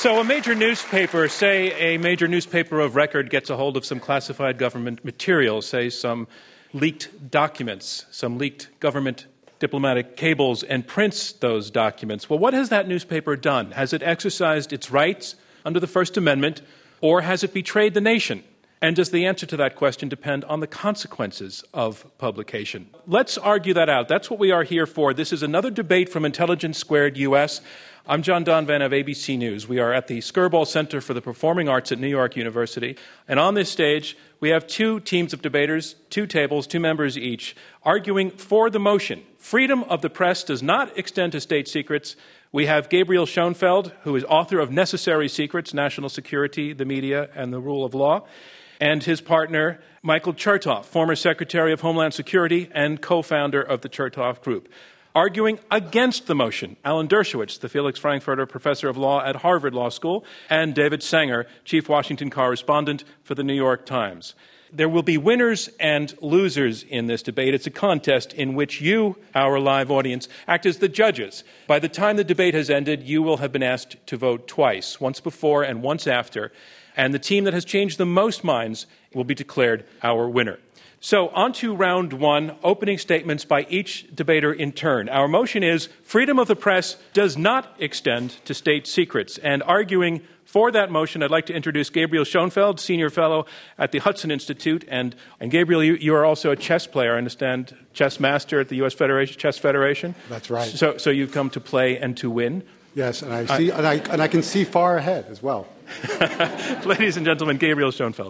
So a major newspaper, say a major newspaper of record, gets a hold of some classified government material, say some leaked documents, some leaked government diplomatic cables, and prints those documents. Well, what has that newspaper done? Has it exercised its rights under the First Amendment, or has it betrayed the nation? And does the answer to that question depend on the consequences of publication? Let's argue that out. That's what we are here for. This is another debate from Intelligence Squared US. I'm John Donvan of ABC News. We are at the Skirball Center for the Performing Arts at New York University. And on this stage, we have two teams of debaters, two tables, two members each, arguing for the motion. Freedom of the press does not extend to state secrets. We have Gabriel Schoenfeld, who is author of Necessary Secrets, National Security, the Media, and the Rule of Law, and his partner, Michael Chertoff, former Secretary of Homeland Security and co-founder of the Chertoff Group. Arguing against the motion, Alan Dershowitz, the Felix Frankfurter Professor of Law at Harvard Law School, and David Sanger, Chief Washington Correspondent for the New York Times. There will be winners and losers in this debate. It's a contest in which you, our live audience, act as the judges. By the time the debate has ended, you will have been asked to vote twice, once before and once after. And the team that has changed the most minds will be declared our winner. So on to round one, opening statements by each debater in turn. Our motion is freedom of the press does not extend to state secrets. And arguing for that motion, I'd like to introduce Gabriel Schoenfeld, Senior Fellow at the Hudson Institute. And Gabriel, you are also a chess player, I understand, chess master at the U.S. Chess Federation. That's right. So you've come to play and to win. Yes, and I can see far ahead as well. Ladies and gentlemen, Gabriel Schoenfeld.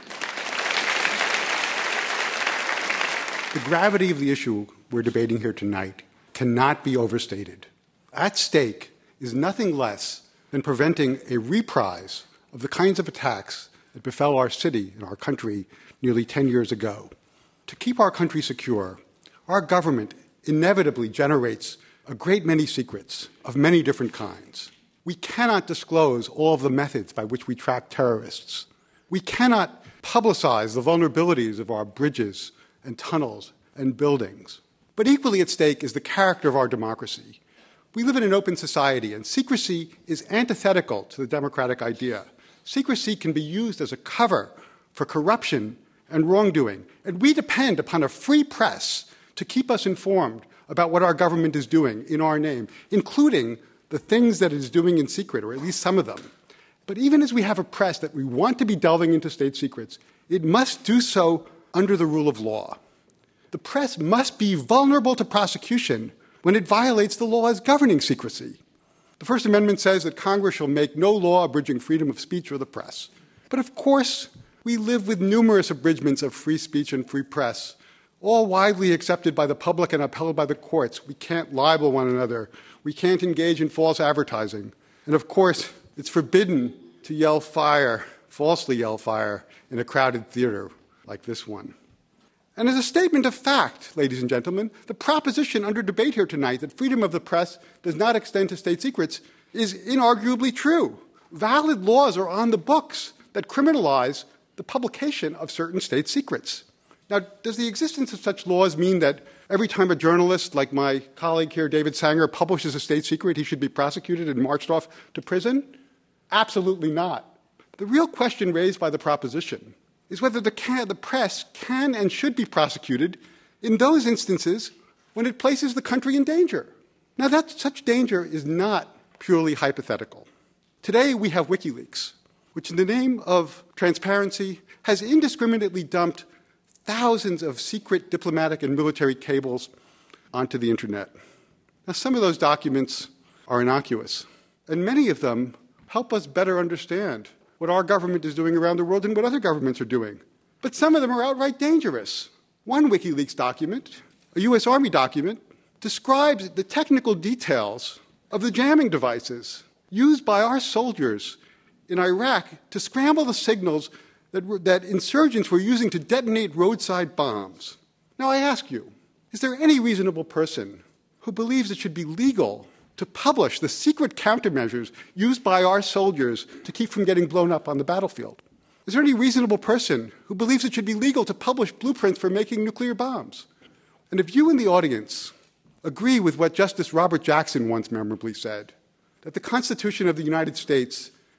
The gravity of the issue we're debating here tonight cannot be overstated. At stake is nothing less than preventing a reprise of the kinds of attacks that befell our city and our country nearly 10 years ago. To keep our country secure, our government inevitably generates a great many secrets of many different kinds. We cannot disclose all of the methods by which we track terrorists. We cannot publicize the vulnerabilities of our bridges and tunnels and buildings. But equally at stake is the character of our democracy. We live in an open society, and secrecy is antithetical to the democratic idea. Secrecy can be used as a cover for corruption and wrongdoing, and we depend upon a free press to keep us informed about what our government is doing in our name, including the things that it is doing in secret, or at least some of them. But even as we have a press that we want to be delving into state secrets, it must do so under the rule of law. The press must be vulnerable to prosecution when it violates the laws governing secrecy. The First Amendment says that Congress shall make no law abridging freedom of speech or the press. But of course, we live with numerous abridgments of free speech and free press, all widely accepted by the public and upheld by the courts. We can't libel one another. We can't engage in false advertising. And of course, it's forbidden to yell fire, falsely yell fire, in a crowded theater like this one. And as a statement of fact, ladies and gentlemen, the proposition under debate here tonight that freedom of the press does not extend to state secrets is inarguably true. Valid laws are on the books that criminalize the publication of certain state secrets. Now, does the existence of such laws mean that every time a journalist, like my colleague here, David Sanger, publishes a state secret, he should be prosecuted and marched off to prison? Absolutely not. The real question raised by the proposition is whether the press can and should be prosecuted in those instances when it places the country in danger. Now, such danger is not purely hypothetical. Today, we have WikiLeaks, which in the name of transparency has indiscriminately dumped thousands of secret diplomatic and military cables onto the Internet. Now, some of those documents are innocuous, and many of them help us better understand what our government is doing around the world and what other governments are doing. But some of them are outright dangerous. One WikiLeaks document, a U.S. Army document, describes the technical details of the jamming devices used by our soldiers in Iraq to scramble the signals that insurgents were using to detonate roadside bombs. Now I ask you, is there any reasonable person who believes it should be legal to publish the secret countermeasures used by our soldiers to keep from getting blown up on the battlefield? Is there any reasonable person who believes it should be legal to publish blueprints for making nuclear bombs? And if you in the audience agree with what Justice Robert Jackson once memorably said, that the Constitution of the United States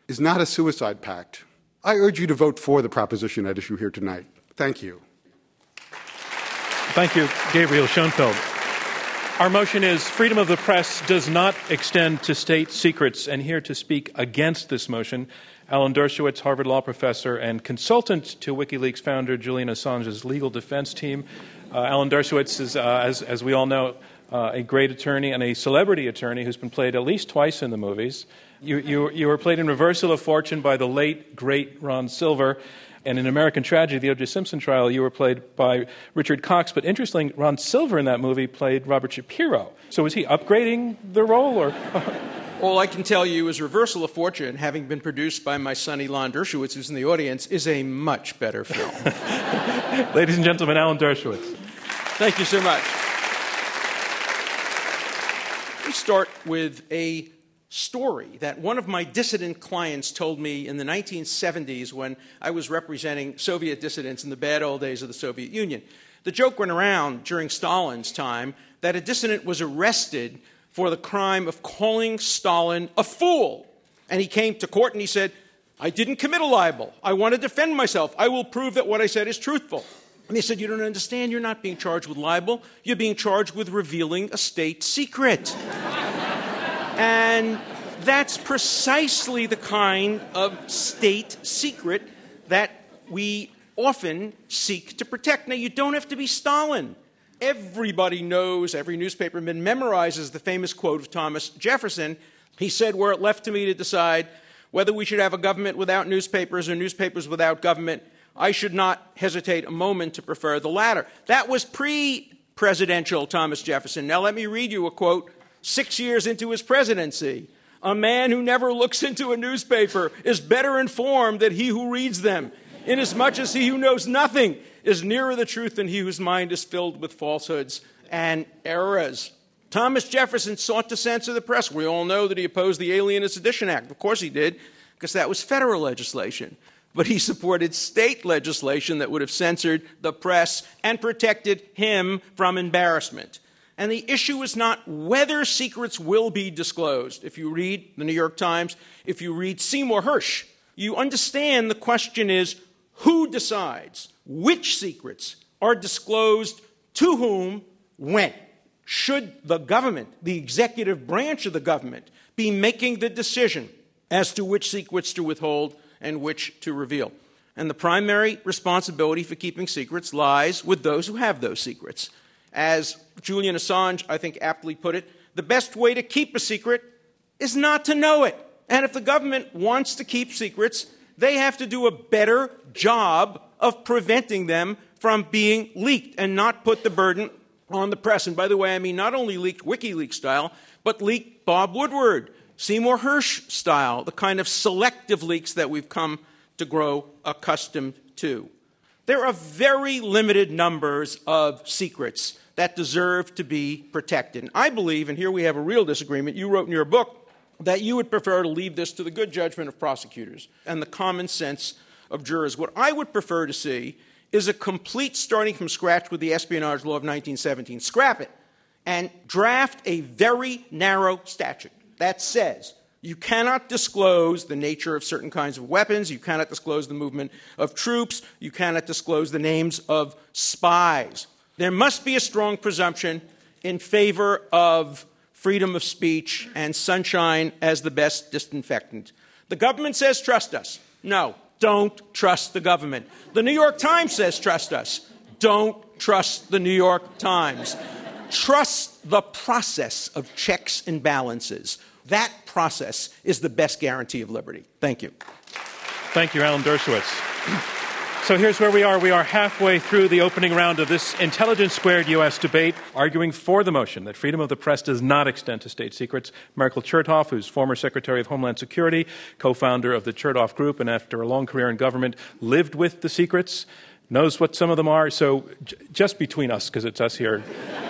is not a suicide pact. I urge you to vote for the proposition at issue here tonight. Thank you. Thank you, Gabriel Schoenfeld. Our motion is freedom of the press does not extend to state secrets. And here to speak against this motion, Alan Dershowitz, Harvard Law professor and consultant to WikiLeaks founder Julian Assange's legal defense team. Alan Dershowitz is, as we all know, a great attorney and a celebrity attorney who's been played at least twice in the movies. You were played in Reversal of Fortune by the late, great Ron Silver. And in American Tragedy, the O.J. Simpson trial, you were played by Richard Cox. But interestingly, Ron Silver in that movie played Robert Shapiro. So was he upgrading the role? Or All I can tell you is Reversal of Fortune, having been produced by my son Elon Dershowitz, who's in the audience, is a much better film. Ladies and gentlemen, Alan Dershowitz. Thank you so much. We start with a story that one of my dissident clients told me in the 1970s when I was representing Soviet dissidents in the bad old days of the Soviet Union. The joke went around during Stalin's time that a dissident was arrested for the crime of calling Stalin a fool. And he came to court and he said, I didn't commit a libel. I want to defend myself. I will prove that what I said is truthful. And they said, you don't understand. You're not being charged with libel. You're being charged with revealing a state secret. And that's precisely the kind of state secret that we often seek to protect. Now, you don't have to be Stalin. Everybody knows, every newspaperman memorizes the famous quote of Thomas Jefferson. He said, were it left to me to decide whether we should have a government without newspapers or newspapers without government, I should not hesitate a moment to prefer the latter. That was pre-presidential Thomas Jefferson. Now, let me read you a quote 6 years into his presidency. A man who never looks into a newspaper is better informed than he who reads them, inasmuch as he who knows nothing is nearer the truth than he whose mind is filled with falsehoods and errors. Thomas Jefferson sought to censor the press. We all know that he opposed the Alien and Sedition Act. Of course he did, because that was federal legislation. But he supported state legislation that would have censored the press and protected him from embarrassment. And the issue is not whether secrets will be disclosed. If you read the New York Times, if you read Seymour Hersh, you understand the question is who decides which secrets are disclosed to whom, when. Should the government, the executive branch of the government, be making the decision as to which secrets to withhold and which to reveal? And the primary responsibility for keeping secrets lies with those who have those secrets. As Julian Assange, I think, aptly put it, the best way to keep a secret is not to know it. And if the government wants to keep secrets, they have to do a better job of preventing them from being leaked and not put the burden on the press. And by the way, I mean not only leaked WikiLeaks style, but leaked Bob Woodward, Seymour Hersh style, the kind of selective leaks that we've come to grow accustomed to. There are very limited numbers of secrets that deserve to be protected. And I believe, and here we have a real disagreement, you wrote in your book that you would prefer to leave this to the good judgment of prosecutors and the common sense of jurors. What I would prefer to see is a complete starting from scratch with the espionage law of 1917. Scrap it and draft a very narrow statute that says you cannot disclose the nature of certain kinds of weapons, you cannot disclose the movement of troops, you cannot disclose the names of spies. There must be a strong presumption in favor of freedom of speech and sunshine as the best disinfectant. The government says, trust us. No, don't trust the government. The New York Times says, trust us. Don't trust the New York Times. Trust the process of checks and balances. That process is the best guarantee of liberty. Thank you. Thank you, Alan Dershowitz. So here's where we are. We are halfway through the opening round of this Intelligence Squared U.S. debate, arguing for the motion that freedom of the press does not extend to state secrets. Merkel Chertoff, who's former Secretary of Homeland Security, co-founder of the Chertoff Group, and after a long career in government, lived with the secrets, knows what some of them are. So just between us, because it's us here,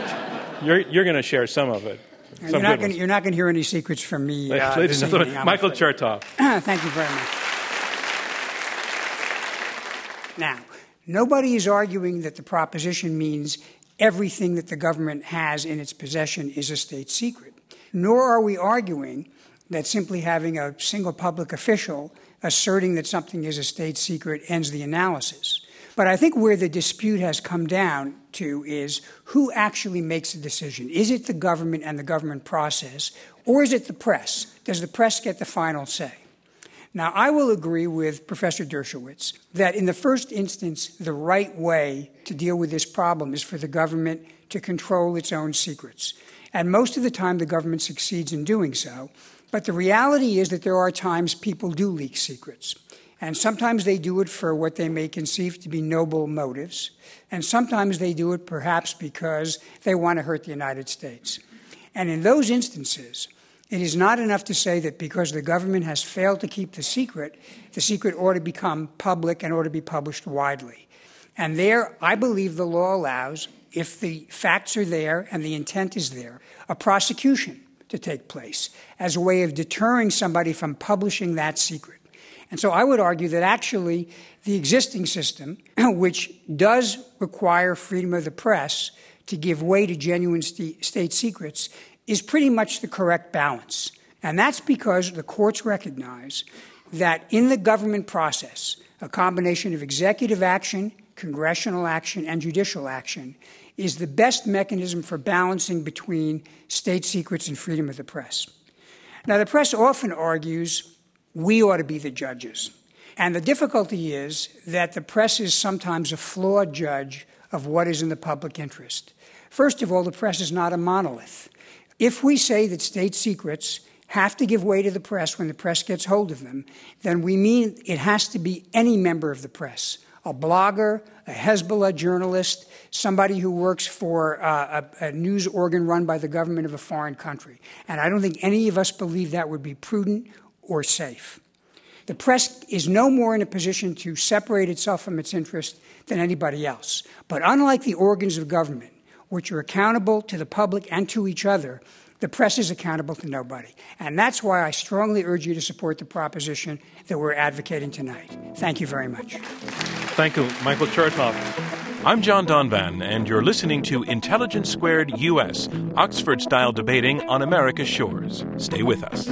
you're going to share some of it. You're not going to hear any secrets from me. Ladies and gentlemen, Michael Chertoff. Thank you very much. Now, nobody is arguing that the proposition means everything that the government has in its possession is a state secret. Nor are we arguing that simply having a single public official asserting that something is a state secret ends the analysis. But I think where the dispute has come down to is who actually makes the decision. Is it the government and the government process, or is it the press? Does the press get the final say? Now, I will agree with Professor Dershowitz that in the first instance, the right way to deal with this problem is for the government to control its own secrets. And most of the time, the government succeeds in doing so. But the reality is that there are times people do leak secrets. And sometimes they do it for what they may conceive to be noble motives. And sometimes they do it perhaps because they want to hurt the United States. And in those instances, it is not enough to say that because the government has failed to keep the secret ought to become public and ought to be published widely. And there, I believe the law allows, if the facts are there and the intent is there, a prosecution to take place as a way of deterring somebody from publishing that secret. And so I would argue that actually the existing system, which does require freedom of the press to give way to genuine state secrets, is pretty much the correct balance. And that's because the courts recognize that in the government process, a combination of executive action, congressional action, and judicial action is the best mechanism for balancing between state secrets and freedom of the press. Now, the press often argues we ought to be the judges. And the difficulty is that the press is sometimes a flawed judge of what is in the public interest. First of all, the press is not a monolith. If we say that state secrets have to give way to the press when the press gets hold of them, then we mean it has to be any member of the press, a blogger, a Hezbollah journalist, somebody who works for a news organ run by the government of a foreign country. And I don't think any of us believe that would be prudent or safe. The press is no more in a position to separate itself from its interest than anybody else. But unlike the organs of government, which are accountable to the public and to each other, the press is accountable to nobody. And that's why I strongly urge you to support the proposition that we're advocating tonight. Thank you very much. Thank you, Michael Chertoff. I'm John Donvan, and you're listening to Intelligence Squared U.S., Oxford-style debating on America's shores. Stay with us.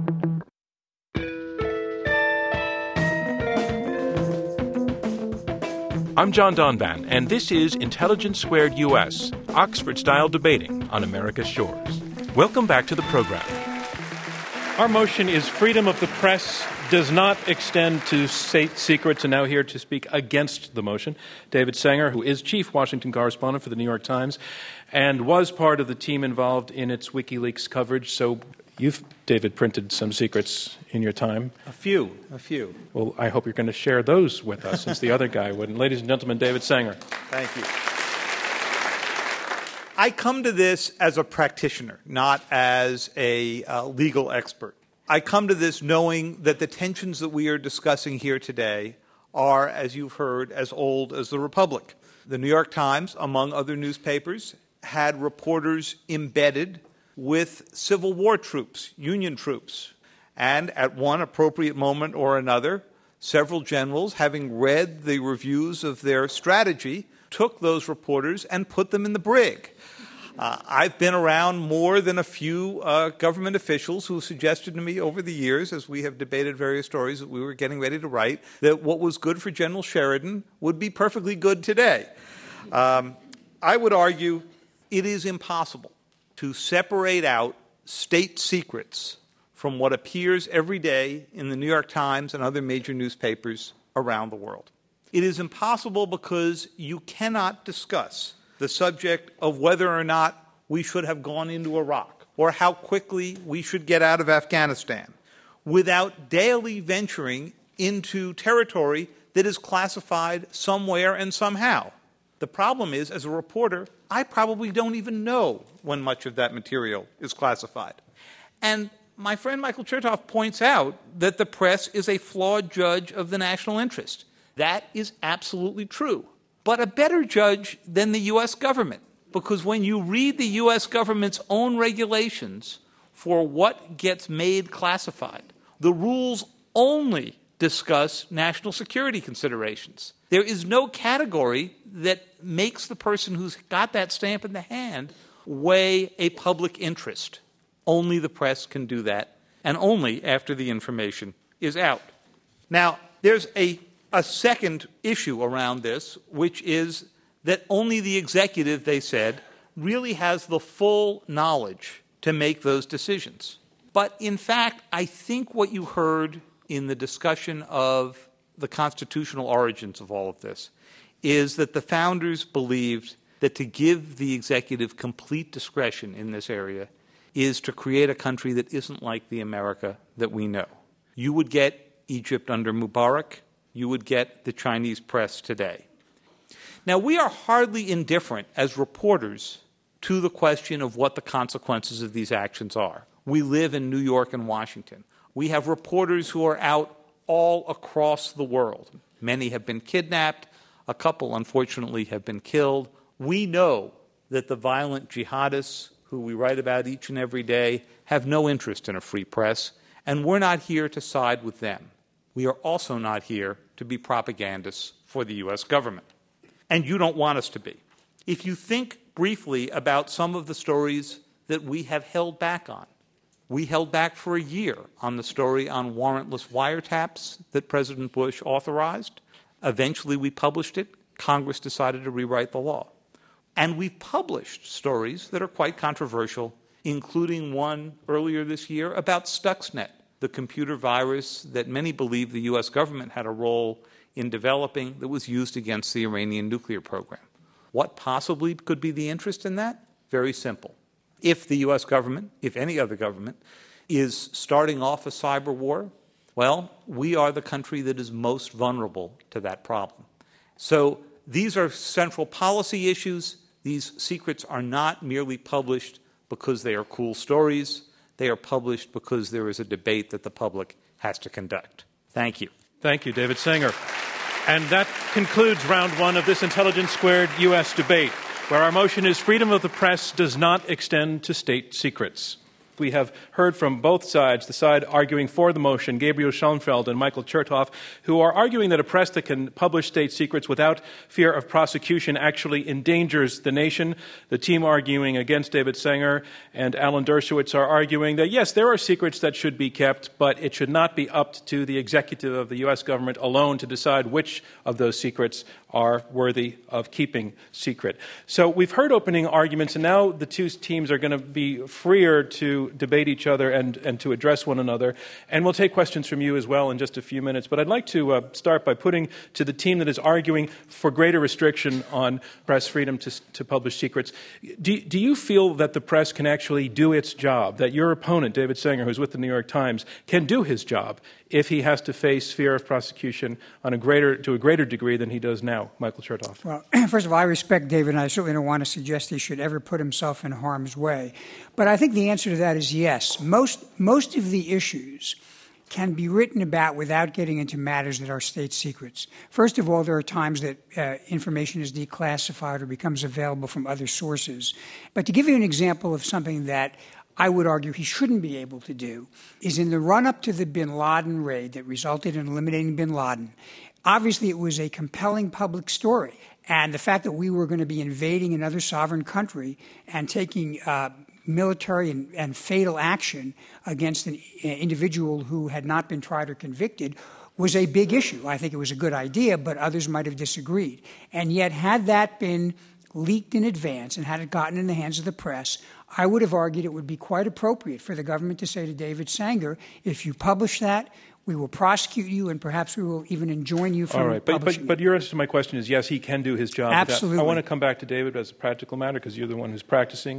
I'm John Donvan, and this is Intelligence Squared U.S., Oxford-style debating on America's shores. Welcome back to the program. Our motion is freedom of the press does not extend to state secrets. And now here to speak against the motion, David Sanger, who is chief Washington correspondent for the New York Times and was part of the team involved in its WikiLeaks coverage. So you've, David, printed some secrets in your time. A few. Well, I hope you're going to share those with us, since the other guy wouldn't. Ladies and gentlemen, David Sanger. Thank you. I come to this as a practitioner, not as a legal expert. I come to this knowing that the tensions that we are discussing here today are, as you've heard, as old as the Republic. The New York Times, among other newspapers, had reporters embedded with Civil War troops, Union troops. And at one appropriate moment or another, several generals, having read the reviews of their strategy, took those reporters and put them in the brig. I've been around more than a few government officials who suggested to me over the years, as we have debated various stories that we were getting ready to write, that what was good for General Sheridan would be perfectly good today. I would argue it is impossible to separate out state secrets from what appears every day in the New York Times and other major newspapers around the world. It is impossible because you cannot discuss the subject of whether or not we should have gone into Iraq or how quickly we should get out of Afghanistan without daily venturing into territory that is classified somewhere and somehow. The problem is, as a reporter, I probably don't even know when much of that material is classified. And my friend Michael Chertoff points out that the press is a flawed judge of the national interest. That is absolutely true. But a better judge than the U.S. government, because when you read the U.S. government's own regulations for what gets made classified, the rules only discuss national security considerations. There is no category that makes the person who's got that stamp in the hand weigh a public interest. Only the press can do that, and only after the information is out. Now, there's a second issue around this, which is that only the executive, they said, really has the full knowledge to make those decisions. But in fact, I think what you heard in the discussion of the constitutional origins of all of this is that the founders believed that to give the executive complete discretion in this area is to create a country that isn't like the America that we know. You would get Egypt under Mubarak. You would get the Chinese press today. Now, we are hardly indifferent as reporters to the question of what the consequences of these actions are. We live in New York and Washington. We have reporters who are out all across the world. Many have been kidnapped. A couple, unfortunately, have been killed. We know that the violent jihadists who we write about each and every day have no interest in a free press, and we're not here to side with them. We are also not here to be propagandists for the U.S. government. And you don't want us to be. If you think briefly about some of the stories that we have held back on, we held back for a year on the story on warrantless wiretaps that President Bush authorized. Eventually, we published it. Congress decided to rewrite the law. And we've published stories that are quite controversial, including one earlier this year about Stuxnet, the computer virus that many believe the U.S. government had a role in developing that was used against the Iranian nuclear program. What possibly could be the interest in that? Very simple. If the U.S. government, if any other government, is starting off a cyber war, well, we are the country that is most vulnerable to that problem. So these are central policy issues. These secrets are not merely published because they are cool stories. They are published because there is a debate that the public has to conduct. Thank you. Thank you, David Sanger. And that concludes round one of this Intelligence Squared U.S. debate, where our motion is freedom of the press does not extend to state secrets. We have heard from both sides, the side arguing for the motion, Gabriel Schoenfeld and Michael Chertoff, who are arguing that a press that can publish state secrets without fear of prosecution actually endangers the nation. The team arguing against David Sanger and Alan Dershowitz are arguing that, yes, there are secrets that should be kept, but it should not be up to the executive of the U.S. government alone to decide which of those secrets are worthy of keeping secret. So we've heard opening arguments, and now the two teams are going to be freer to debate each other and to address one another. And we'll take questions from you as well in just a few minutes. But I'd like to start by putting to the team that is arguing for greater restriction on press freedom to publish secrets. Do you feel that the press can actually do its job, that your opponent, David Sanger, who's with the New York Times, can do his job if he has to face fear of prosecution to a greater degree than he does now? Michael Chertoff. Well, first of all, I respect David, and I certainly don't want to suggest he should ever put himself in harm's way. But I think the answer to that is yes. Most of the issues can be written about without getting into matters that are state secrets. First of all, there are times that information is declassified or becomes available from other sources. But to give you an example of something that I would argue he shouldn't be able to do, is in the run-up to the bin Laden raid that resulted in eliminating bin Laden, obviously it was a compelling public story. And the fact that we were going to be invading another sovereign country and taking military and fatal action against an individual who had not been tried or convicted was a big issue. I think it was a good idea, but others might have disagreed. And yet, had that been leaked in advance and had it gotten in the hands of the press, I would have argued it would be quite appropriate for the government to say to David Sanger, if you publish that, we will prosecute you, and perhaps we will even enjoin you from publishing it. But your answer to my question is yes, he can do his job. Absolutely. I want to come back to David as a practical matter because you're the one who's practicing.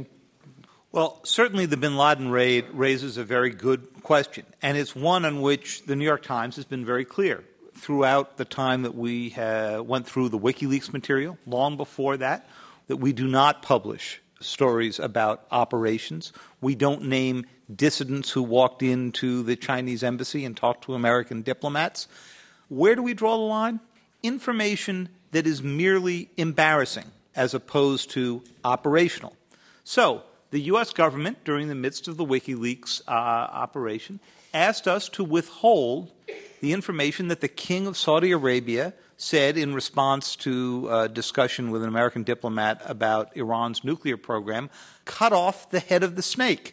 Well, certainly the bin Laden raid raises a very good question, and it's one on which the New York Times has been very clear throughout the time that we went through the WikiLeaks material, long before that we do not publish stories about operations. We don't name dissidents who walked into the Chinese embassy and talked to American diplomats. Where do we draw the line? Information that is merely embarrassing as opposed to operational. So the U.S. government, during the midst of the WikiLeaks operation, asked us to withhold the information that the King of Saudi Arabia said in response to a discussion with an American diplomat about Iran's nuclear program, cut off the head of the snake.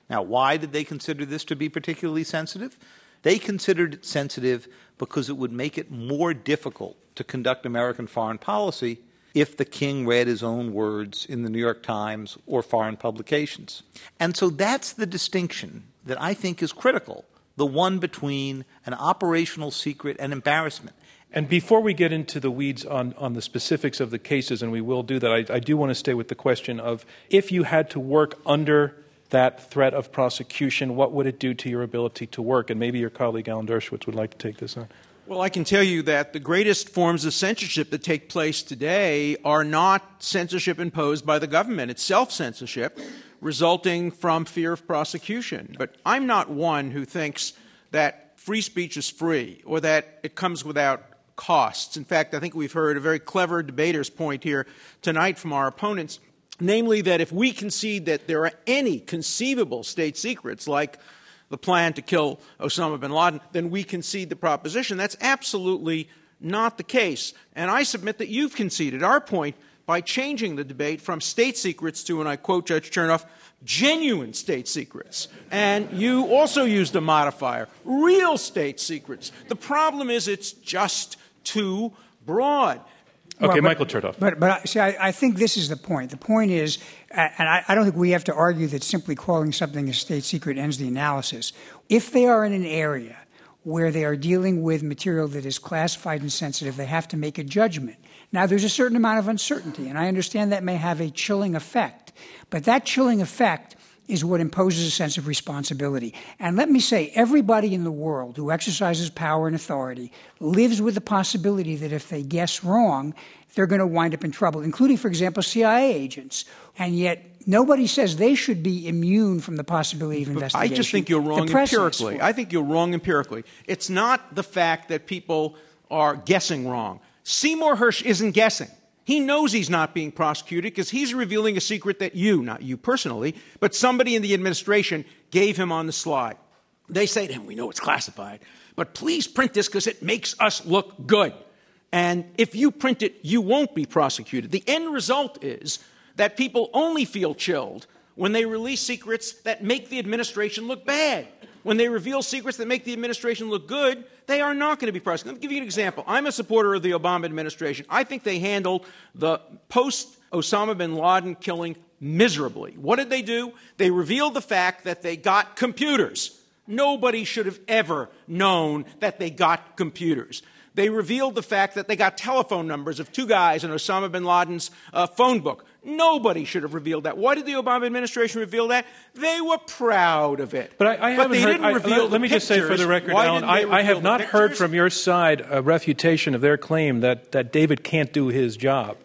Now, why did they consider this to be particularly sensitive? They considered it sensitive because it would make it more difficult to conduct American foreign policy if the king read his own words in the New York Times or foreign publications. And so that's the distinction that I think is critical, the one between an operational secret and embarrassment. And before we get into the weeds on the specifics of the cases, and we will do that, I do want to stay with the question of if you had to work under that threat of prosecution, what would it do to your ability to work? And maybe your colleague Alan Dershowitz would like to take this on. Well, I can tell you that the greatest forms of censorship that take place today are not censorship imposed by the government. It's self-censorship resulting from fear of prosecution. But I'm not one who thinks that free speech is free or that it comes without costs. In fact, I think we've heard a very clever debater's point here tonight from our opponents, namely that if we concede that there are any conceivable state secrets like the plan to kill Osama bin Laden, then we concede the proposition. That's absolutely not the case. And I submit that you've conceded our point by changing the debate from state secrets to, and I quote Judge Chernoff, genuine state secrets. And you also used a modifier, real state secrets. The problem is it's just too broad. Okay, Michael Chertoff. But see, I think this is the point. The point is, and I don't think we have to argue that simply calling something a state secret ends the analysis. If they are in an area where they are dealing with material that is classified and sensitive, they have to make a judgment. Now, there's a certain amount of uncertainty, and I understand that may have a chilling effect. But that chilling effect is what imposes a sense of responsibility. And let me say, everybody in the world who exercises power and authority lives with the possibility that if they guess wrong, they're going to wind up in trouble, including, for example, CIA agents. And yet nobody says they should be immune from the possibility of investigation. I just think you're wrong empirically. I think you're wrong empirically. It's not the fact that people are guessing wrong. Seymour Hersh isn't guessing. He knows he's not being prosecuted because he's revealing a secret that you, not you personally, but somebody in the administration gave him on the slide. They say to him, we know it's classified, but please print this because it makes us look good. And if you print it, you won't be prosecuted. The end result is that people only feel chilled when they release secrets that make the administration look bad. When they reveal secrets that make the administration look good, they are not going to be prosecuted. Let me give you an example. I'm a supporter of the Obama administration. I think they handled the post-Osama bin Laden killing miserably. What did they do? They revealed the fact that they got computers. Nobody should have ever known that they got computers. They revealed the fact that they got telephone numbers of two guys in Osama bin Laden's phone book. Nobody should have revealed that. Why did the Obama administration reveal that? They were proud of it. But I haven't heard. Let me just say for the record, Alan, I have not heard from your side a refutation of their claim that David can't do his job.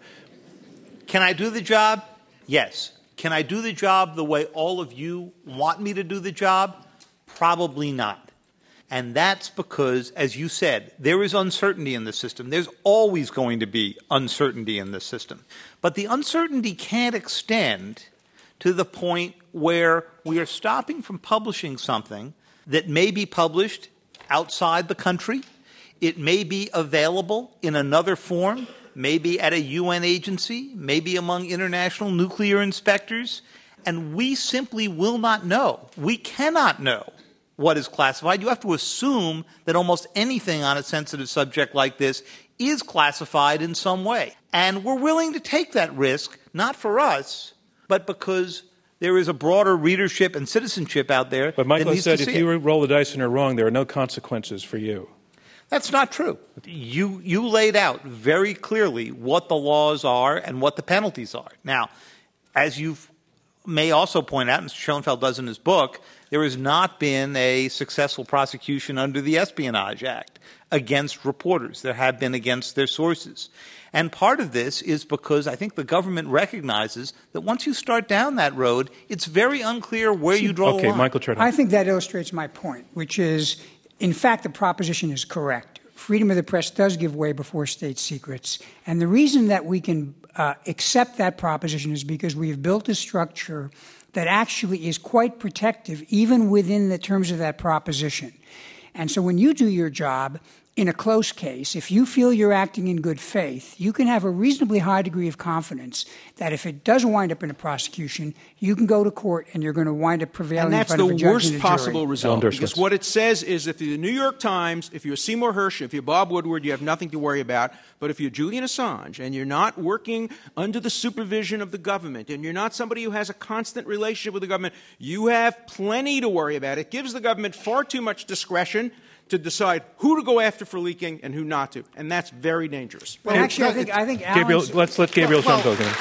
Can I do the job? Yes. Can I do the job the way all of you want me to do the job? Probably not. And that's because, as you said, there is uncertainty in the system. There's always going to be uncertainty in the system. But the uncertainty can't extend to the point where we are stopping from publishing something that may be published outside the country. It may be available in another form, maybe at a UN agency, maybe among international nuclear inspectors, and we simply will not know. We cannot know what is classified. You have to assume that almost anything on a sensitive subject like this is classified in some way. And we're willing to take that risk, not for us, but because there is a broader readership and citizenship out there. But Michael said if you roll the dice and are wrong, there are no consequences for you. That's not true. You laid out very clearly what the laws are and what the penalties are. Now, as you may also point out, Mr. Schoenfeld does in his book, there has not been a successful prosecution under the Espionage Act against reporters. There have been against their sources. And part of this is because I think the government recognizes that once you start down that road, it's very unclear where you draw the line. Okay, Michael Chertoff. I think that illustrates my point, which is, in fact, the proposition is correct. Freedom of the press does give way before state secrets. And the reason that we can accept that proposition is because we have built a structure that actually is quite protective even within the terms of that proposition. And so when you do your job, in a close case, if you feel you're acting in good faith, you can have a reasonably high degree of confidence that if it does wind up in a prosecution, you can go to court and you're going to wind up prevailing in front of a judge and a jury. And that's the worst possible result. Because what it says is if you're the New York Times, if you're Seymour Hersh, if you're Bob Woodward, you have nothing to worry about. But if you're Julian Assange and you're not working under the supervision of the government and you're not somebody who has a constant relationship with the government, you have plenty to worry about. It gives the government far too much discretion to decide who to go after for leaking and who not to, and that's very dangerous. But actually, I think Gabriel, let's let Gabriel Shumko go.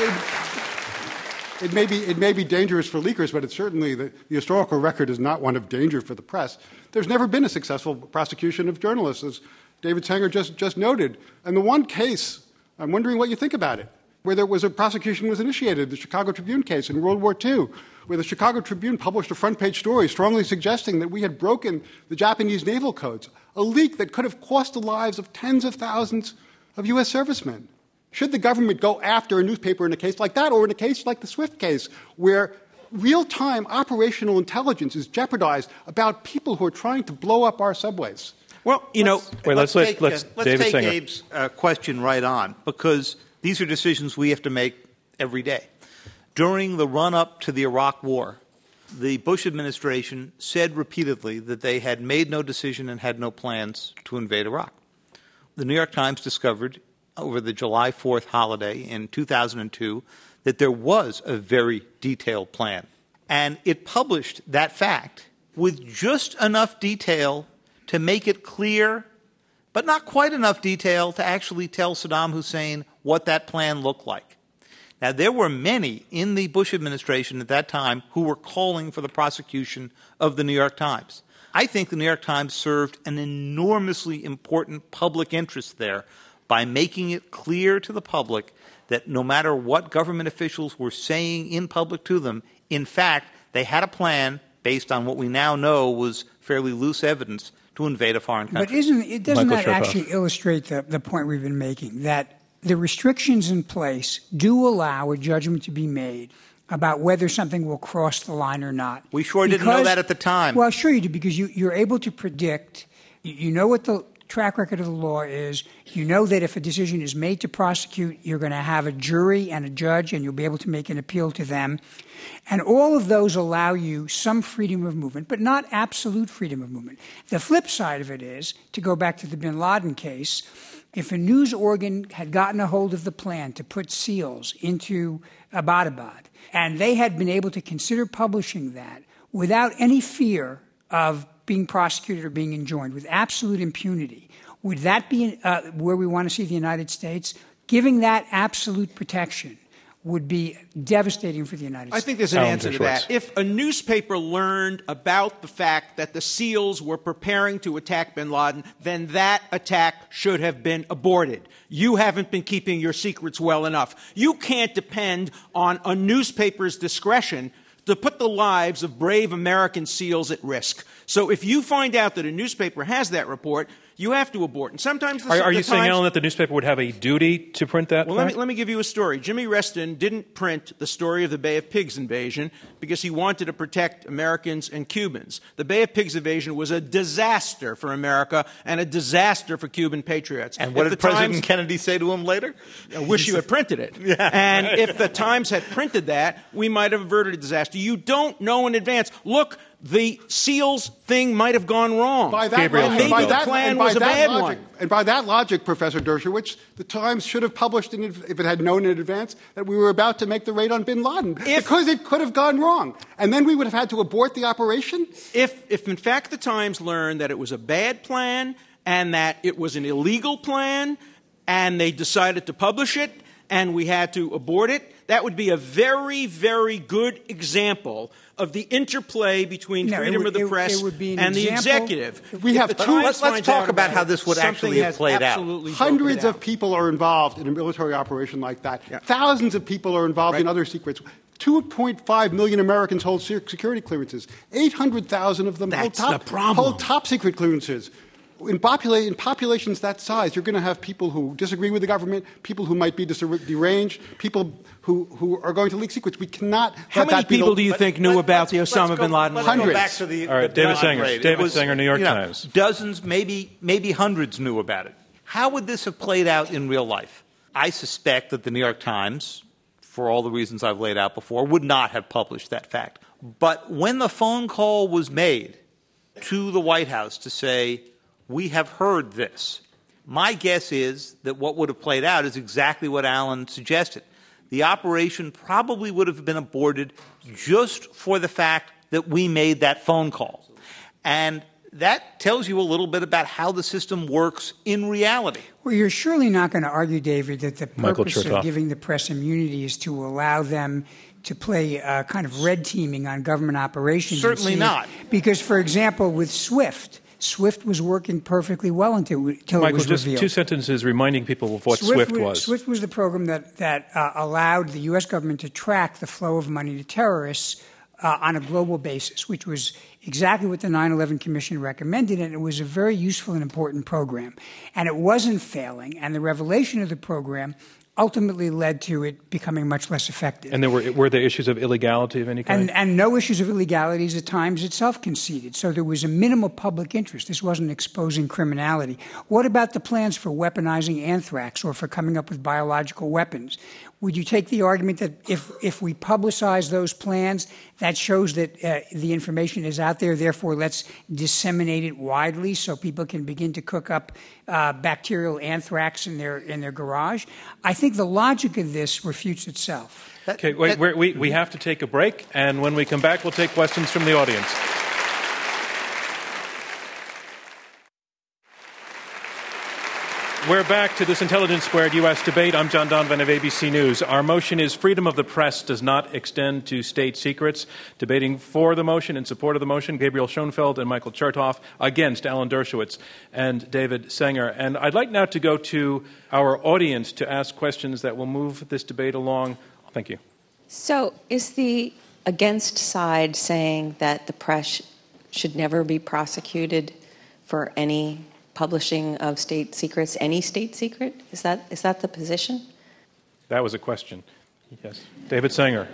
It may be dangerous for leakers, but it's certainly the historical record is not one of danger for the press. There's never been a successful prosecution of journalists, as David Sanger just noted. And the one case, I'm wondering what you think about it, where there was a prosecution was initiated, the Chicago Tribune case in World War II, where the Chicago Tribune published a front-page story strongly suggesting that we had broken the Japanese naval codes, a leak that could have cost the lives of tens of thousands of U.S. servicemen. Should the government go after a newspaper in a case like that, or in a case like the Swift case, where real-time operational intelligence is jeopardized about people who are trying to blow up our subways? Well, let's take David Sanger. Abe's question right on, because these are decisions we have to make every day. During the run-up to the Iraq War, the Bush administration said repeatedly that they had made no decision and had no plans to invade Iraq. The New York Times discovered over the July 4th holiday in 2002 that there was a very detailed plan. And it published that fact with just enough detail to make it clear, but not quite enough detail to actually tell Saddam Hussein what that plan looked like. Now, there were many in the Bush administration at that time who were calling for the prosecution of the New York Times. I think the New York Times served an enormously important public interest there by making it clear to the public that no matter what government officials were saying in public to them, in fact, they had a plan based on what we now know was fairly loose evidence to invade a foreign country. But doesn't that actually illustrate the point we've been making, that the restrictions in place do allow a judgment to be made about whether something will cross the line or not? We sure didn't know that at the time. Well, sure you do, because you're able to predict. You know what the track record of the law is. You know that if a decision is made to prosecute, you're going to have a jury and a judge, and you'll be able to make an appeal to them. And all of those allow you some freedom of movement, but not absolute freedom of movement. The flip side of it is, to go back to the bin Laden case, if a news organ had gotten a hold of the plan to put SEALs into Abbottabad, and they had been able to consider publishing that without any fear of being prosecuted or being enjoined, with absolute impunity, would that be where we want to see the United States? Giving that absolute protection would be devastating for the United States. I think there's an answer to that. If a newspaper learned about the fact that the SEALs were preparing to attack bin Laden, then that attack should have been aborted. You haven't been keeping your secrets well enough. You can't depend on a newspaper's discretion to put the lives of brave American SEALs at risk. So if you find out that a newspaper has that report, you have to abort. And sometimes Are you saying, Alan, that the newspaper would have a duty to print that? Well, let me give you a story. Jimmy Reston didn't print the story of the Bay of Pigs invasion because he wanted to protect Americans and Cubans. The Bay of Pigs invasion was a disaster for America and a disaster for Cuban patriots. And what did President Kennedy say to him later? I wish you had printed it. Yeah. And if the Times had printed that, we might have averted a disaster. You don't know in advance. Look, the SEALs thing might have gone wrong. By that logic, and by that logic, Professor Dershowitz, the Times should have published, if it had known in advance, that we were about to make the raid on bin Laden, because it could have gone wrong. And then we would have had to abort the operation? If in fact the Times learned that it was a bad plan and that it was an illegal plan and they decided to publish it and we had to abort it, that would be a very, very good example of the interplay between freedom of the press and the executive. Let's talk about how this would actually have played out. Hundreds of people are involved in a military operation like that. Yeah. Thousands of people are involved in other secrets. 2.5 million Americans hold security clearances. 800,000 of them hold top secret clearances. In populations that size, you're going to have people who disagree with the government, people who might be deranged, people who are going to leak secrets. We cannot. How many people do you think knew about the Osama bin Laden? Hundreds. Go back to the, all right, David Sanger, New York Times. Dozens, maybe hundreds knew about it. How would this have played out in real life? I suspect that the New York Times, for all the reasons I've laid out before, would not have published that fact. But when the phone call was made to the White House to say, we have heard this, my guess is that what would have played out is exactly what Alan suggested. The operation probably would have been aborted just for the fact that we made that phone call. And that tells you a little bit about how the system works in reality. Well, you're surely not going to argue, David, that the purpose of giving the press immunity is to allow them to play kind of red teaming on government operations. Certainly not. Because, for example, with SWIFT was working perfectly well until it was Michael, just revealed. 2 sentences reminding people of what SWIFT was. SWIFT was the program that allowed the U.S. government to track the flow of money to terrorists on a global basis, which was exactly what the 9/11 Commission recommended, and it was a very useful and important program. And it wasn't failing, and the revelation of the program ultimately led to it becoming much less effective. And were there issues of illegality of any kind? And no issues of illegalities at times itself conceded. So there was a minimal public interest. This wasn't exposing criminality. What about the plans for weaponizing anthrax or for coming up with biological weapons? Would you take the argument that if we publicize those plans, that shows that the information is out there, therefore let's disseminate it widely so people can begin to cook up bacterial anthrax in their garage? I think the logic of this refutes itself. Okay, wait, we have to take a break, and when we come back, we'll take questions from the audience. We're back to this Intelligence Squared U.S. debate. I'm John Donovan of ABC News. Our motion is freedom of the press does not extend to state secrets. Debating for the motion, in support of the motion, Gabriel Schoenfeld and Michael Chertoff. Against, Alan Dershowitz and David Sanger. And I'd like now to go to our audience to ask questions that will move this debate along. Thank you. So is the against side saying that the press should never be prosecuted for any publishing of state secrets, any state secret? Is that the position? That was a question. Yes. David Sanger.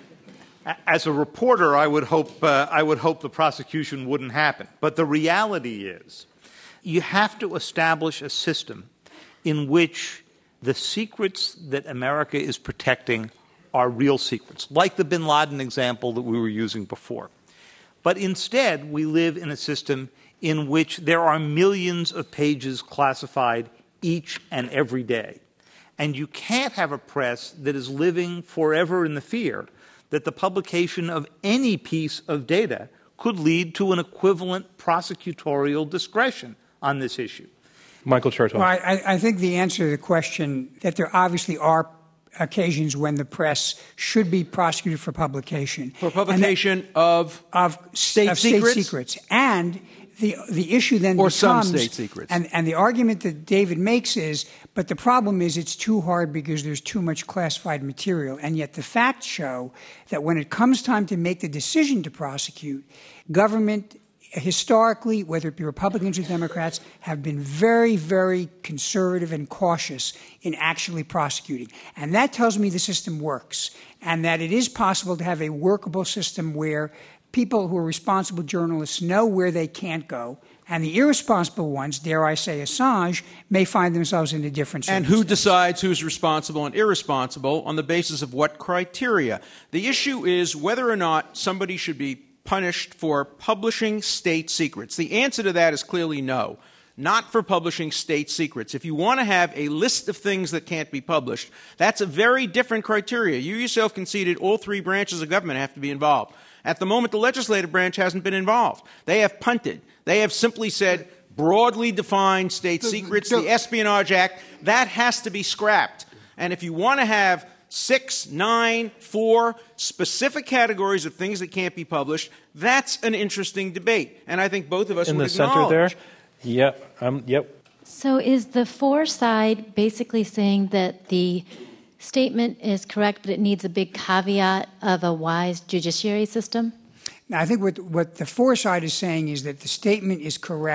As a reporter, I would hope the prosecution wouldn't happen. But the reality is you have to establish a system in which the secrets that America is protecting are real secrets, like the bin Laden example that we were using before. But instead, we live in a system in which there are millions of pages classified each and every day. And you can't have a press that is living forever in the fear that the publication of any piece of data could lead to an equivalent prosecutorial discretion on this issue. Michael Chertoff. Well, I think the answer to the question that there obviously are occasions when the press should be prosecuted for publication. For publication of state secrets? And the issue then or becomes, some state secrets. And the argument that David makes is, but the problem is it's too hard because there's too much classified material. And yet the facts show that when it comes time to make the decision to prosecute, government historically, whether it be Republicans or Democrats, have been very, very conservative and cautious in actually prosecuting. And that tells me the system works and that it is possible to have a workable system where people who are responsible journalists know where they can't go, and the irresponsible ones, dare I say Assange, may find themselves in a different situation. And who decides who's responsible and irresponsible on the basis of what criteria? The issue is whether or not somebody should be punished for publishing state secrets. The answer to that is clearly no. Not for publishing state secrets. If you want to have a list of things that can't be published, that's a very different criteria. You yourself conceded all three branches of government have to be involved. At the moment, the legislative branch hasn't been involved. They have punted. They have simply said broadly defined state secrets, the Espionage Act, that has to be scrapped. And if you want to have 6, 9, 4 specific categories of things that can't be published, that's an interesting debate. And I think both of us in would the center acknowledge. there. Yep. So is the for side basically saying that the statement is correct, but it needs a big caveat of a wise judiciary system? Now, I think what the for side is saying is that the statement is correct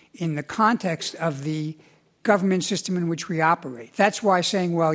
in the context of the government system in which we operate. That's why saying, well,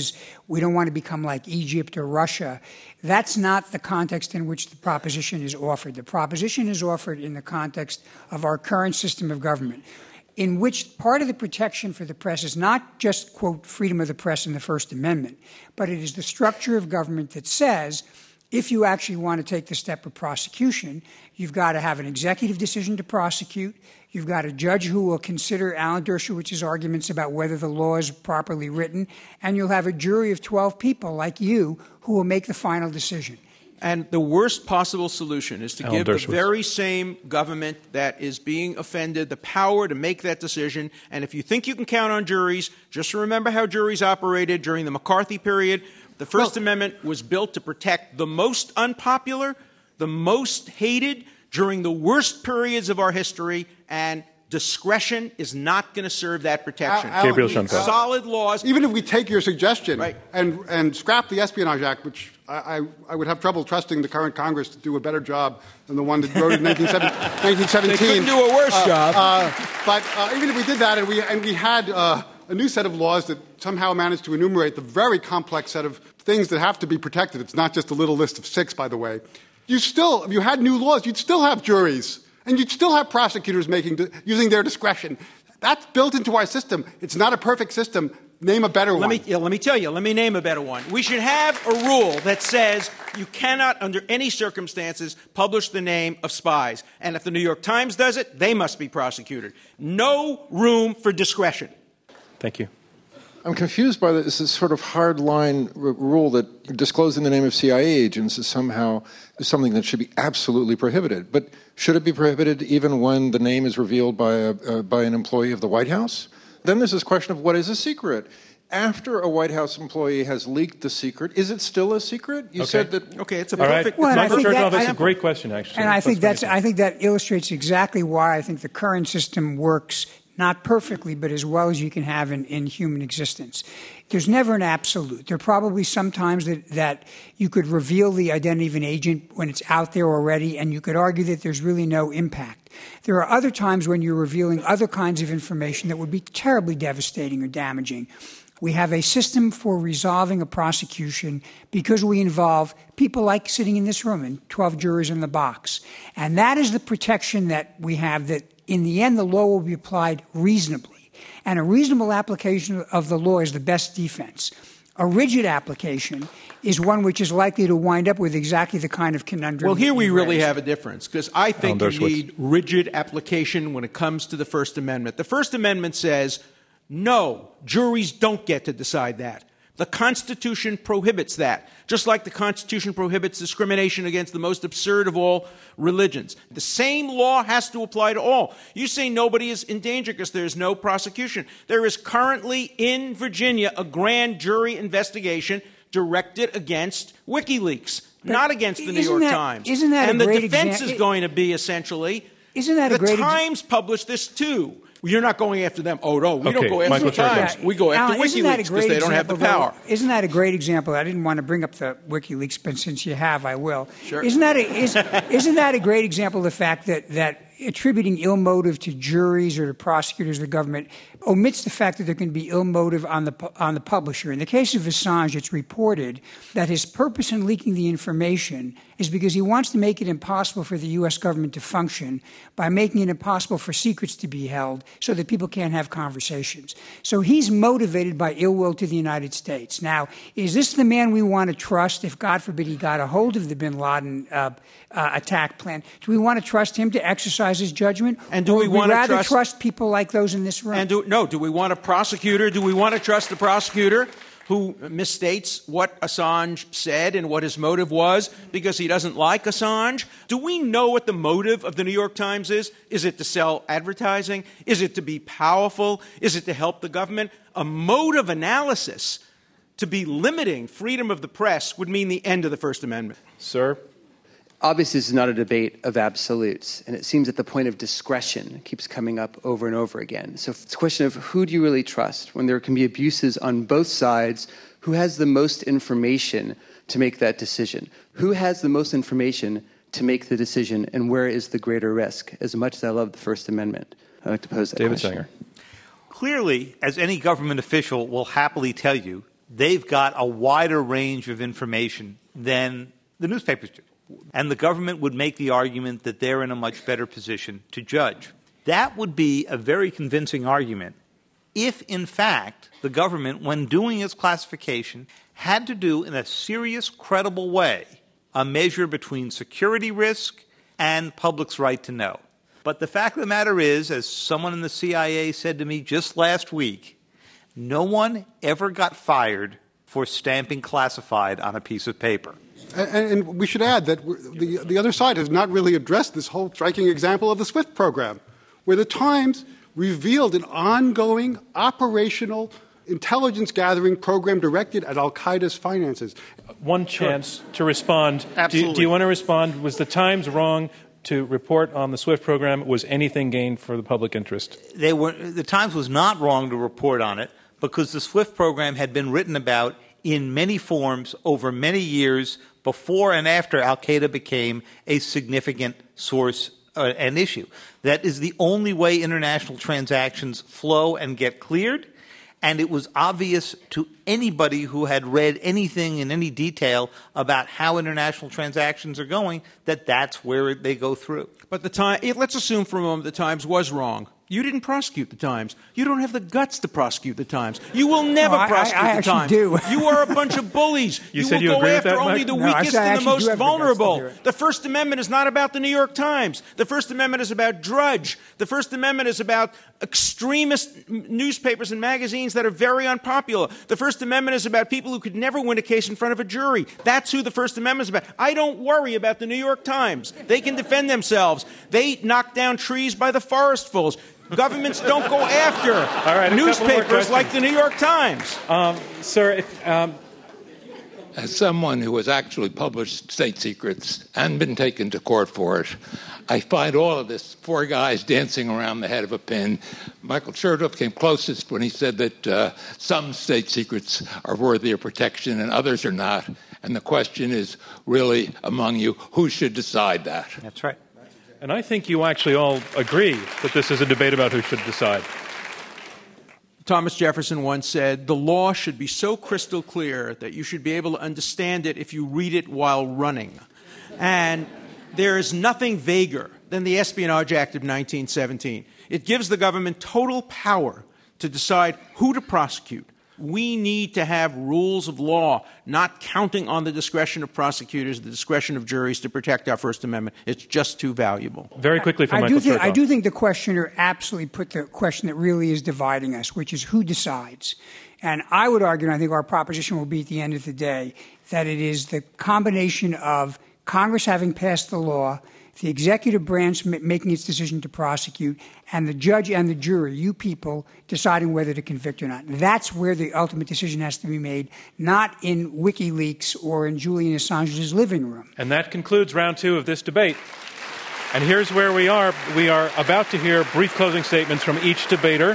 we don't want to become like Egypt or Russia. That's not the context in which the proposition is offered. The proposition is offered in the context of our current system of government, in which part of the protection for the press is not just, quote, freedom of the press in the First Amendment, but it is the structure of government that says if you actually want to take the step of prosecution, you've got to have an executive decision to prosecute. You've got a judge who will consider Alan Dershowitz's arguments about whether the law is properly written, and you'll have a jury of 12 people like you who will make the final decision. And the worst possible solution is to give the very same government that is being offended the power to make that decision. And if you think you can count on juries, just remember how juries operated during the McCarthy period. The First Amendment was built to protect the most unpopular, the most hated during the worst periods of our history, and discretion is not going to serve that protection. Gabriel Schoenfeld. Solid laws. Even if we take your suggestion right. and scrap the Espionage Act, which I would have trouble trusting the current Congress to do a better job than the one that wrote it in 1917. They couldn't do a worse job. But even if we did that and we had a new set of laws that somehow managed to enumerate the very complex set of things that have to be protected, it's not just a little list of 6, by the way, if you had new laws, you'd still have juries. And you'd still have prosecutors using their discretion. That's built into our system. It's not a perfect system. Name a better one. Let me tell you. Let me name a better one. We should have a rule that says you cannot, under any circumstances, publish the name of spies. And if the New York Times does it, they must be prosecuted. No room for discretion. Thank you. I'm confused by this sort of hard-line rule that disclosing the name of CIA agents is somehow something that should be absolutely prohibited. But should it be prohibited even when the name is revealed by an employee of the White House? Then there's this question of what is a secret. After a White House employee has leaked the secret, is it still a secret? You said that. Okay, it's a perfect. Well, Michael Chertoff, that's a great question, actually. And I think that illustrates exactly why I think the current system works not perfectly, but as well as you can have in human existence. There's never an absolute. There are probably some times that you could reveal the identity of an agent when it's out there already, and you could argue that there's really no impact. There are other times when you're revealing other kinds of information that would be terribly devastating or damaging. We have a system for resolving a prosecution because we involve people like sitting in this room and 12 jurors in the box. And that is the protection that we have, that in the end the law will be applied reasonably. And a reasonable application of the law is the best defense. A rigid application is one which is likely to wind up with exactly the kind of conundrum. Well, here we really have a difference, because I think you need rigid application when it comes to the First Amendment. The First Amendment says, no, juries don't get to decide that. The Constitution prohibits that, just like the Constitution prohibits discrimination against the most absurd of all religions. The same law has to apply to all. You say nobody is in danger because there is no prosecution. There is currently in Virginia a grand jury investigation directed against WikiLeaks, not against the New York Times. Isn't that and a the great defense is going to be essentially, isn't that the Times published this too. You're not going after them. Oh, no, we don't go after the Times. We go after WikiLeaks because they don't have the power. Isn't that a great example? I didn't want to bring up the WikiLeaks, but since you have, I will. Sure. Isn't that a great example of the fact that attributing ill motive to juries or to prosecutors of the government omits the fact that there can be ill motive on the publisher. In the case of Assange, it's reported that his purpose in leaking the information is because he wants to make it impossible for the U.S. government to function by making it impossible for secrets to be held so that people can't have conversations. So he's motivated by ill will to the United States. Now, is this the man we want to trust if, God forbid, he got a hold of the bin Laden attack plan? Do we want to trust him to exercise his judgment? And do we want to trust people like those in this room? And do we want a prosecutor? Do we want to trust the prosecutor who misstates what Assange said and what his motive was because he doesn't like Assange? Do we know what the motive of the New York Times is? Is it to sell advertising? Is it to be powerful? Is it to help the government? A motive analysis to be limiting freedom of the press would mean the end of the First Amendment. Sir? Obviously, this is not a debate of absolutes, and it seems that the point of discretion keeps coming up over and over again. So it's a question of who do you really trust when there can be abuses on both sides? Who has the most information to make that decision? Who has the most information to make the decision, and where is the greater risk? As much as I love the First Amendment, I'd like to pose that David question. Sanger. Clearly, as any government official will happily tell you, they've got a wider range of information than the newspapers do. And the government would make the argument that they're in a much better position to judge. That would be a very convincing argument if, in fact, the government, when doing its classification, had to do in a serious, credible way a measure between security risk and public's right to know. But the fact of the matter is, as someone in the CIA said to me just last week, no one ever got fired for stamping classified on a piece of paper. And we should add that the other side has not really addressed this whole striking example of the SWIFT program, where the Times revealed an ongoing operational intelligence gathering program directed at al-Qaeda's finances. One chance to respond. Absolutely. Do you want to respond? Was the Times wrong to report on the SWIFT program? Was anything gained for the public interest? The Times was not wrong to report on it because the SWIFT program had been written about in many forms over many years before and after al-Qaeda became a significant source and issue. That is the only way international transactions flow and get cleared. And it was obvious to anybody who had read anything in any detail about how international transactions are going that that's where they go through. But let's assume for a moment the Times was wrong. You didn't prosecute the Times. You don't have the guts to prosecute the Times. You will never prosecute I the Times. do. You are a bunch of bullies. You will said you go agree with after that, only Mike? the No, I weakest said I and the actually do most have the guts to vulnerable. do it. The First Amendment is not about the New York Times. The First Amendment is about Drudge. The First Amendment is about extremist newspapers and magazines that are very unpopular. The First Amendment is about people who could never win a case in front of a jury. That's who the First Amendment is about. I don't worry about the New York Times. They can defend themselves. They knock down trees by the forestfuls. Governments don't go after newspapers like the New York Times. Sir, as someone who has actually published state secrets and been taken to court for it, I find all of this four guys dancing around the head of a pin. Michael Chertoff came closest when he said that some state secrets are worthy of protection and others are not. And the question is really among you, who should decide that? That's right. and I think you actually all agree that this is a debate about who should decide. Thomas Jefferson once said, the law should be so crystal clear that you should be able to understand it if you read it while running. And there is nothing vaguer than the Espionage Act of 1917. It gives the government total power to decide who to prosecute. We need to have rules of law, not counting on the discretion of prosecutors, the discretion of juries to protect our First Amendment. It's just too valuable. Very quickly from Michael Chertoff. I do think the questioner absolutely put the question that really is dividing us, which is who decides. And I would argue, and I think our proposition will be at the end of the day, that it is the combination of Congress having passed the law, the executive branch making its decision to prosecute, and the judge and the jury, you people, deciding whether to convict or not. That's where the ultimate decision has to be made, not in WikiLeaks or in Julian Assange's living room. And that concludes round two of this debate. And here's where we are. We are about to hear brief closing statements from each debater.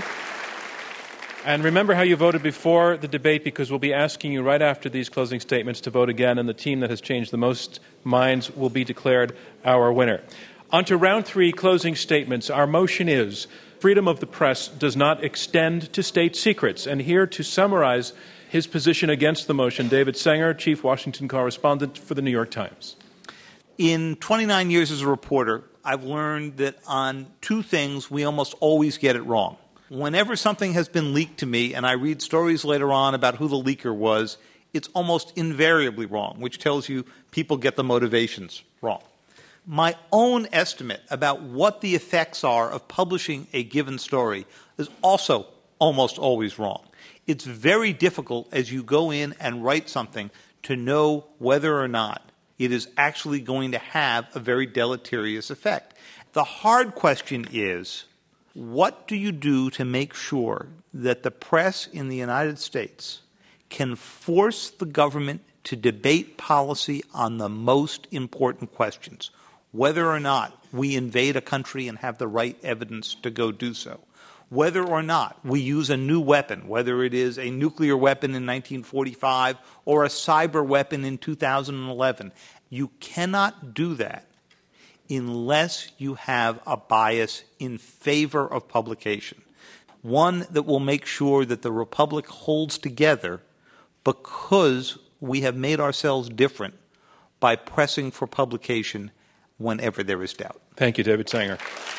And remember how you voted before the debate, because we'll be asking you right after these closing statements to vote again, and the team that has changed the most minds will be declared our winner. On to round three, closing statements. Our motion is freedom of the press does not extend to state secrets. And here to summarize his position against the motion, David Sanger, Chief Washington Correspondent for the New York Times. In 29 years as a reporter, I've learned that on two things we almost always get it wrong. Whenever something has been leaked to me and I read stories later on about who the leaker was, it's almost invariably wrong, which tells you people get the motivations wrong. My own estimate about what the effects are of publishing a given story is also almost always wrong. It's very difficult as you go in and write something to know whether or not it is actually going to have a very deleterious effect. The hard question is, what do you do to make sure that the press in the United States can force the government to debate policy on the most important questions, whether or not we invade a country and have the right evidence to go do so, whether or not we use a new weapon, whether it is a nuclear weapon in 1945 or a cyber weapon in 2011. You cannot do that unless you have a bias in favor of publication, one that will make sure that the Republic holds together because we have made ourselves different by pressing for publication whenever there is doubt. Thank you, David Sanger.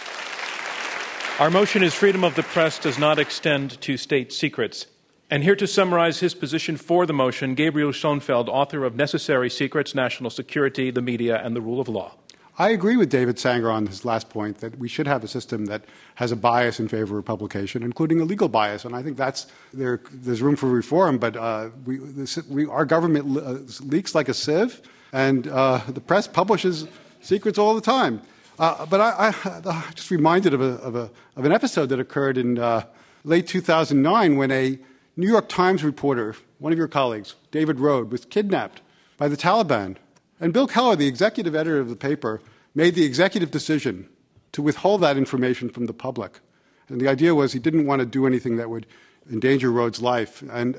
Our motion is freedom of the press does not extend to state secrets. And here to summarize his position for the motion, Gabriel Schoenfeld, author of Necessary Secrets, National Security, the Media, and the Rule of Law. I agree with David Sanger on his last point that we should have a system that has a bias in favor of publication, including a legal bias. And I think there's room for reform, but our government leaks like a sieve, and the press publishes secrets all the time. But I just reminded of an episode that occurred in late 2009 when a New York Times reporter, one of your colleagues, David Rode, was kidnapped by the Taliban. And Bill Keller, the executive editor of the paper, made the executive decision to withhold that information from the public. And the idea was he didn't want to do anything that would endanger Rhodes' life. And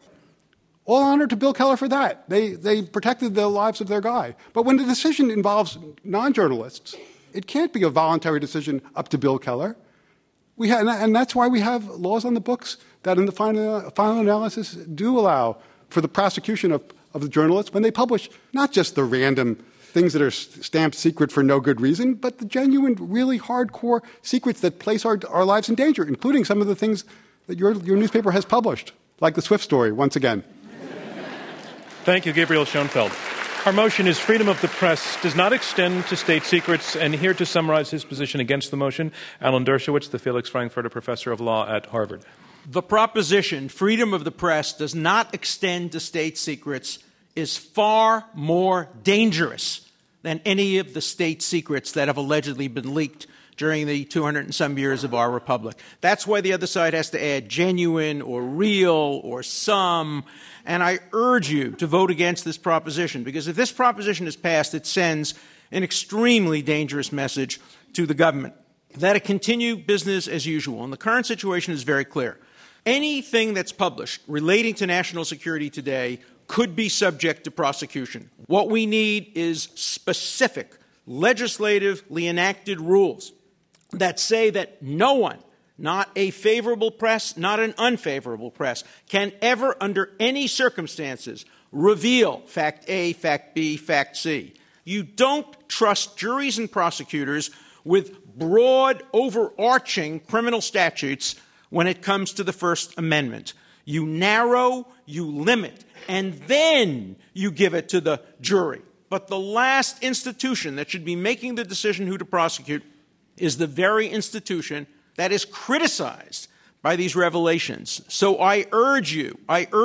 all honor to Bill Keller for that. They protected the lives of their guy. But when the decision involves non-journalists, it can't be a voluntary decision up to Bill Keller. And that's why we have laws on the books that in the final analysis do allow for the prosecution of the journalists when they publish not just the random things that are stamped secret for no good reason, but the genuine, really hardcore secrets that place our lives in danger, including some of the things that your newspaper has published, like the Swift story, once again. Thank you, Gabriel Schoenfeld. Our motion is freedom of the press does not extend to state secrets. And here to summarize his position against the motion, Alan Dershowitz, the Felix Frankfurter Professor of Law at Harvard. The proposition, freedom of the press does not extend to state secrets, is far more dangerous than any of the state secrets that have allegedly been leaked during the 200 and some years of our republic. That's why the other side has to add genuine or real or some. And I urge you to vote against this proposition, because if this proposition is passed, it sends an extremely dangerous message to the government that it continue business as usual. And the current situation is very clear. Anything that's published relating to national security today could be subject to prosecution. What we need is specific, legislatively enacted rules that say that no one, not a favorable press, not an unfavorable press, can ever, under any circumstances, reveal fact A, fact B, fact C. You don't trust juries and prosecutors with broad, overarching criminal statutes when it comes to the First Amendment. You narrow, you limit, and then you give it to the jury. But the last institution that should be making the decision who to prosecute is the very institution that is criticized by these revelations. So I urge you,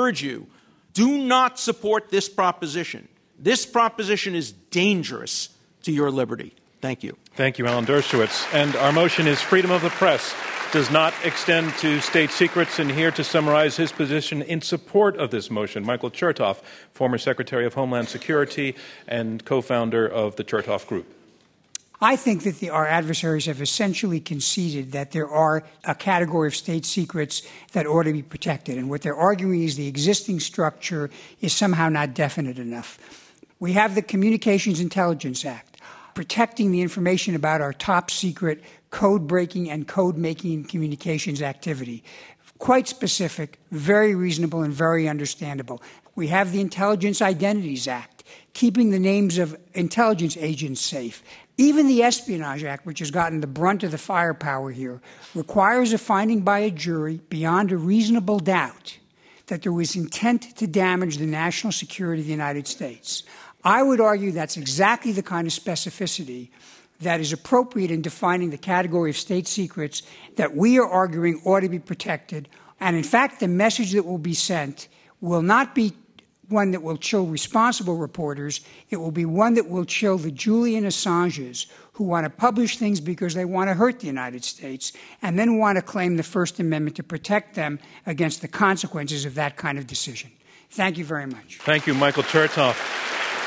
do not support this proposition. This proposition is dangerous to your liberty. Thank you. Thank you, Alan Dershowitz. And our motion is freedom of the press does not extend to state secrets. And here to summarize his position in support of this motion, Michael Chertoff, former Secretary of Homeland Security and co-founder of the Chertoff Group. I think that our adversaries have essentially conceded that there are a category of state secrets that ought to be protected. And what they're arguing is the existing structure is somehow not definite enough. We have the Communications Intelligence Act, protecting the information about our top secret code-breaking and code-making communications activity. Quite specific, very reasonable, and very understandable. We have the Intelligence Identities Act, keeping the names of intelligence agents safe. Even the Espionage Act, which has gotten the brunt of the firepower here, requires a finding by a jury beyond a reasonable doubt that there was intent to damage the national security of the United States. I would argue that's exactly the kind of specificity that is appropriate in defining the category of state secrets that we are arguing ought to be protected. And in fact, the message that will be sent will not be one that will chill responsible reporters. It will be one that will chill the Julian Assanges who want to publish things because they want to hurt the United States and then want to claim the First Amendment to protect them against the consequences of that kind of decision. Thank you very much. Thank you, Michael Chertoff.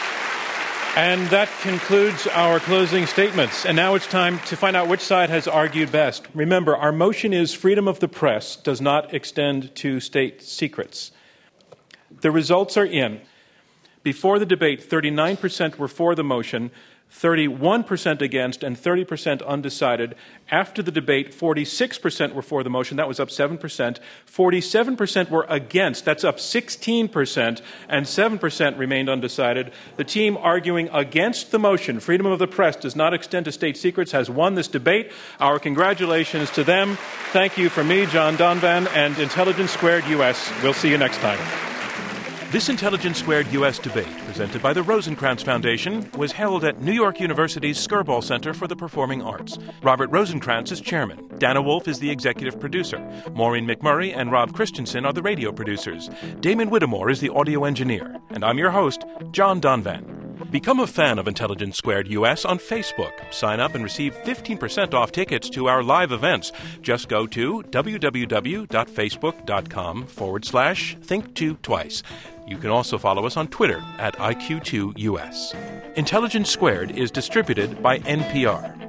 And that concludes our closing statements. And now it's time to find out which side has argued best. Remember, our motion is freedom of the press does not extend to state secrets. The results are in. Before the debate, 39% were for the motion, 31% against, and 30% undecided. After the debate, 46% were for the motion. That was up 7%. 47% were against. That's up 16%. And 7% remained undecided. The team arguing against the motion, freedom of the press does not extend to state secrets, has won this debate. Our congratulations to them. Thank you from me, John Donvan, and Intelligence Squared US. We'll see you next time. This Intelligence Squared U.S. debate, presented by the Rosencrantz Foundation, was held at New York University's Skirball Center for the Performing Arts. Robert Rosencrantz is chairman. Dana Wolf is the executive producer. Maureen McMurray and Rob Christensen are the radio producers. Damon Whittemore is the audio engineer. And I'm your host, John Donvan. Become a fan of Intelligence Squared U.S. on Facebook. Sign up and receive 15% off tickets to our live events. Just go to www.facebook.com/think2twice. You can also follow us on Twitter at IQ2US. Intelligence Squared is distributed by NPR.